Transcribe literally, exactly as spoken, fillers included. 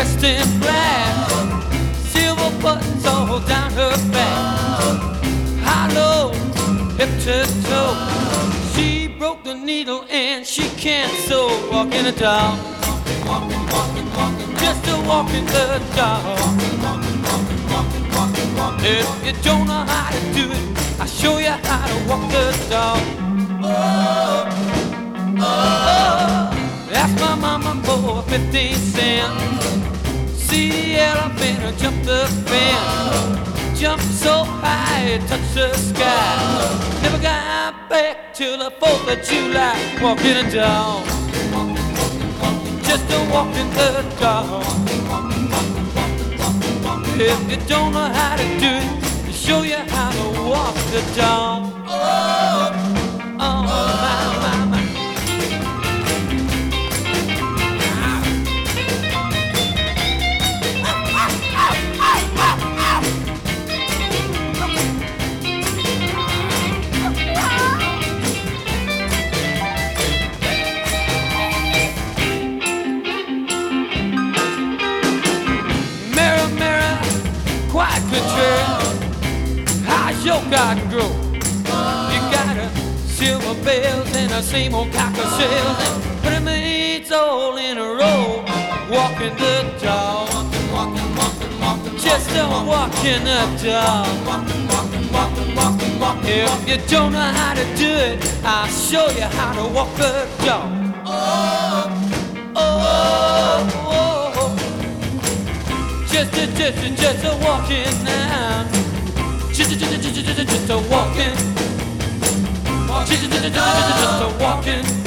dressed in black, silver buttons all down her back, high low, hip to toe. She broke the needle and she can't sew. Walking the dog, just a walking the dog. If you don't know how to do it, I'll show you how to walk the dog. Oh, oh, ask my mama for fifteen cents. See the elevator jump the fence, jump so high it touched the sky. Never got back till the fourth of July. Walking a dog, just a walking the dog. If you don't know how to do it, I'll show you how to walk the dog. Oh, oh, my, my, my. Quiet country, how's your garden grow? You got a silver bells and the same old cocker shells and pretty maids all in a row. Walking the dog, just a walking the dog. If you don't know how to do it, I'll show you how to walk the dog. Oh, oh, oh. Just a, just a, just a walking now. Just a, just a, just a, just a walking. Just a, just a, just a walking.